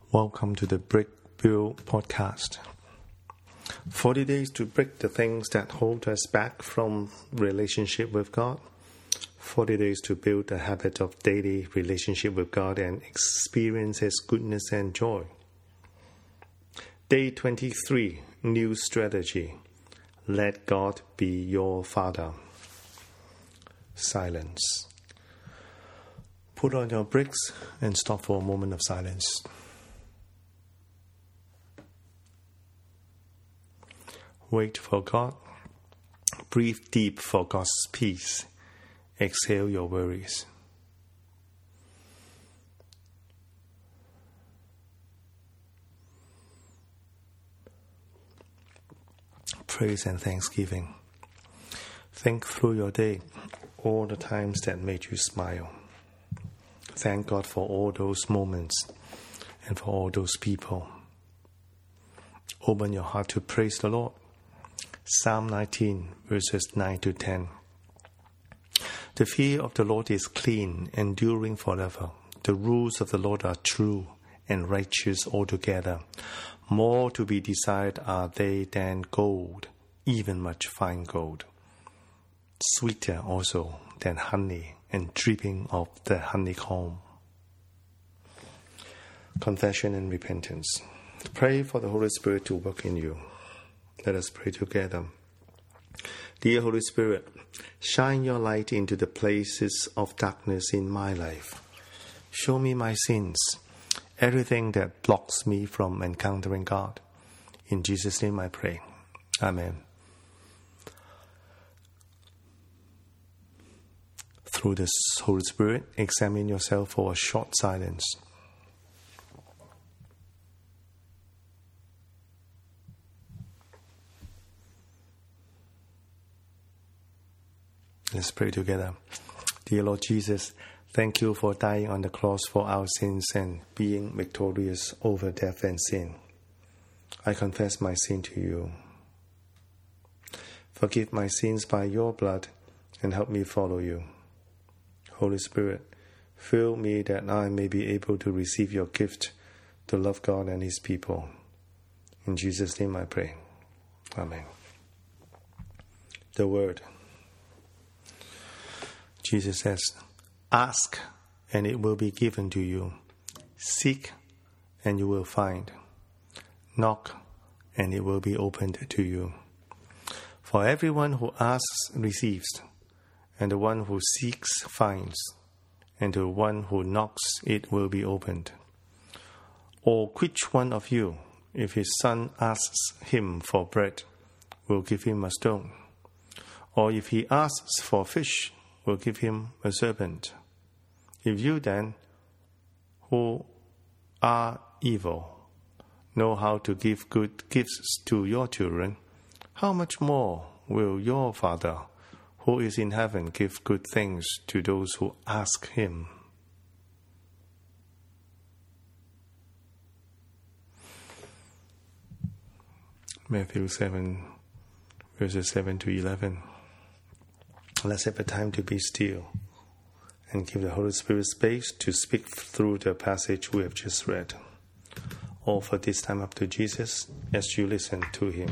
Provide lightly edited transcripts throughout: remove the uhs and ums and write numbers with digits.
Welcome to the Break Bill podcast. 40 days to break the things that hold us back from relationship with God. 40 days to build the habit of daily relationship with God and experience His goodness and joy. Day 23, new strategy. Let God be your Father. Silence. Put on your brakes and stop for a moment of silence. Wait for God. Breathe deep for God's peace. Exhale your worries. Praise and thanksgiving. Think through your day, all the times that made you smile. Thank God for all those moments and for all those people. Open your heart to praise the Lord. Psalm 19, verses 9 to 10. The fear of the Lord is clean, enduring forever. The rules of the Lord are true and righteous altogether. More to be desired are they than gold, even much fine gold. Sweeter also than honey and dripping of the honeycomb. Confession and repentance. Pray for the Holy Spirit to work in you. Let us pray together. Dear Holy Spirit, shine your light into the places of darkness in my life. Show me my sins, everything that blocks me from encountering God. In Jesus' name I pray. Amen. Through the Holy Spirit, examine yourself for a short silence. Let's pray together. Dear Lord Jesus, thank you for dying on the cross for our sins and being victorious over death and sin. I confess my sin to you. Forgive my sins by your blood and help me follow you. Holy Spirit, fill me that I may be able to receive your gift to love God and His people. In Jesus' name I pray. Amen. The Word. Jesus says, ask and it will be given to you. Seek and you will find. Knock and it will be opened to you. For everyone who asks receives, and the one who seeks finds, and the one who knocks it will be opened. Or which one of you, if his son asks him for bread, will give him a stone? Or if he asks for fish, will give him a serpent? If you then, who are evil, know how to give good gifts to your children, how much more will your Father, who is in heaven, give good things to those who ask Him? Matthew 7, verses 7 to 11. Let's have a time to be still and give the Holy Spirit space to speak through the passage we have just read. Offer this time up to Jesus as you listen to Him.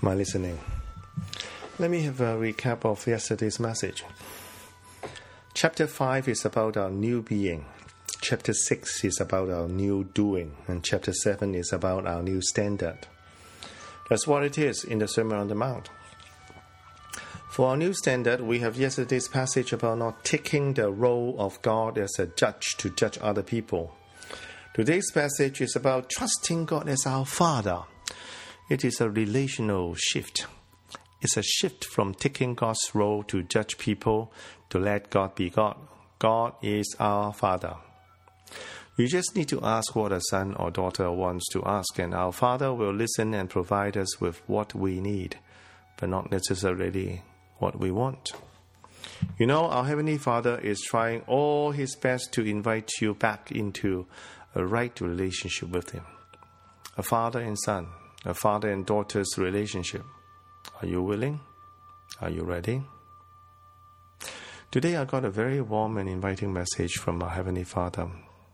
my listening. Let me have a recap of yesterday's message. Chapter 5 is about our new being. Chapter 6 is about our new doing. And Chapter 7 is about our new standard. That's what it is in the Sermon on the Mount. For our new standard, we have yesterday's passage about not taking the role of God as a judge to judge other people. Today's passage is about trusting God as our Father. It is a relational shift. It's a shift from taking God's role to judge people to let God be God. God is our Father. You just need to ask what a son or daughter wants to ask, and our Father will listen and provide us with what we need, but not necessarily what we want. You know, our Heavenly Father is trying all His best to invite you back into a right relationship with Him. A father and son, a father and daughter's relationship. Are you willing? Are you ready? Today I got a very warm and inviting message from our Heavenly Father.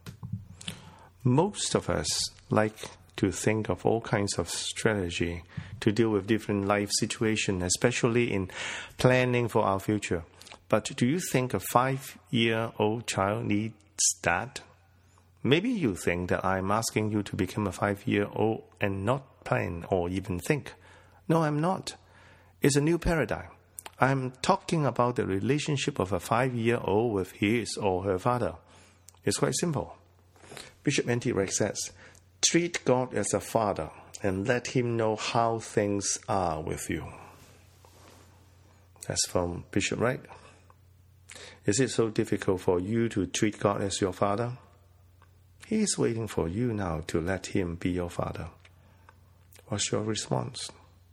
Most of us like to think of all kinds of strategy to deal with different life situations, especially in planning for our future. But do you think a 5-year-old child needs that? Maybe you think that I'm asking you to become a 5-year-old and not plan or even think. No, I'm not. It's a new paradigm. I'm talking about the relationship of a 5-year-old with his or her father. It's quite simple. Bishop N.T. Wright says, treat God as a father and let Him know how things are with you. That's from Bishop Wright. Is it so difficult for you to treat God as your father? He is waiting for you now to let Him be your father. What's your response?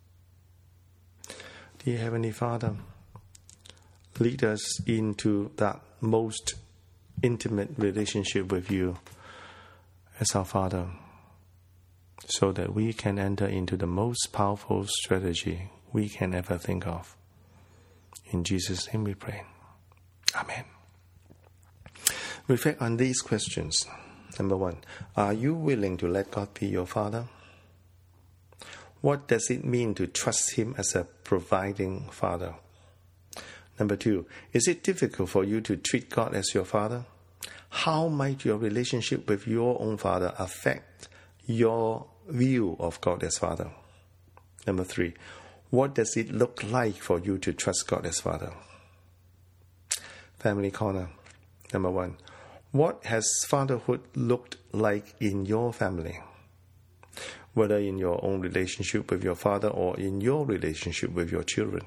Dear Heavenly Father, lead us into that most intimate relationship with you as our Father, so that we can enter into the most powerful strategy we can ever think of. In Jesus' name we pray. Amen. Reflect on these questions. Number 1, are you willing to let God be your Father? What does it mean to trust Him as a providing Father? Number 2, is it difficult for you to treat God as your Father? How might your relationship with your own Father affect your view of God as Father? Number 3, what does it look like for you to trust God as Father? Family Corner. Number 1, what has fatherhood looked like in your family? Whether in your own relationship with your father or in your relationship with your children.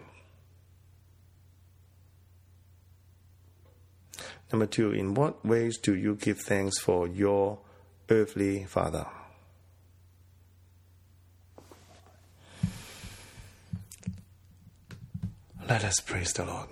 Number 2, in what ways do you give thanks for your earthly father? Let us praise the Lord.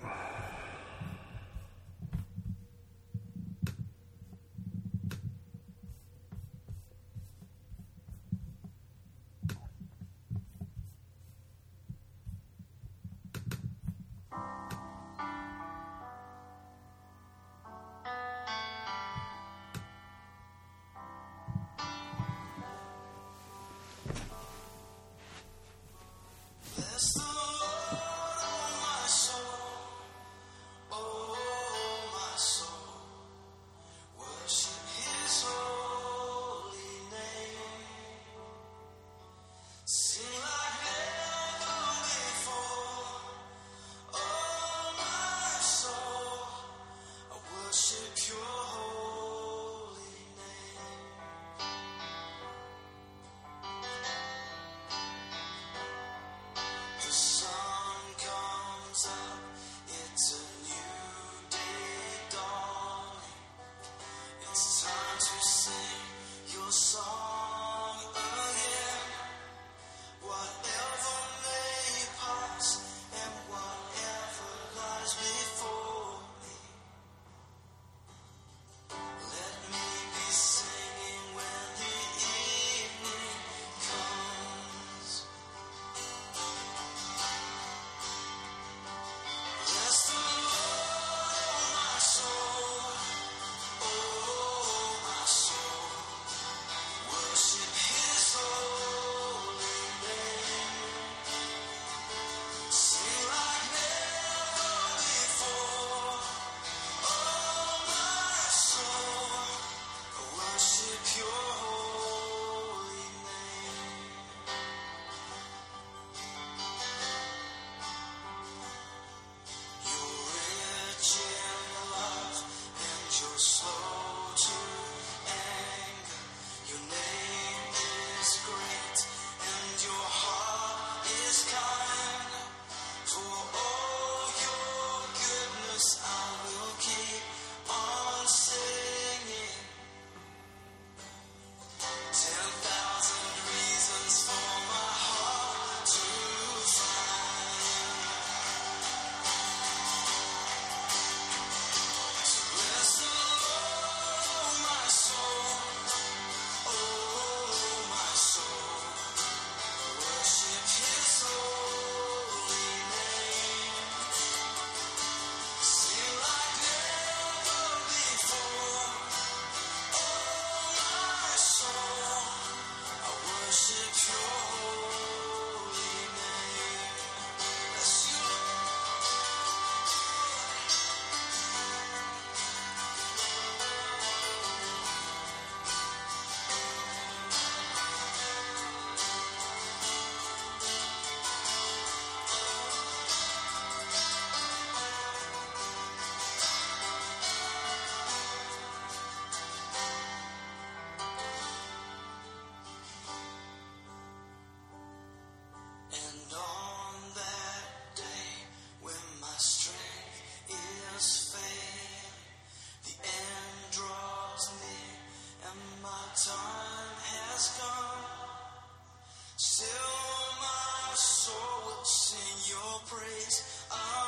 sing your praise.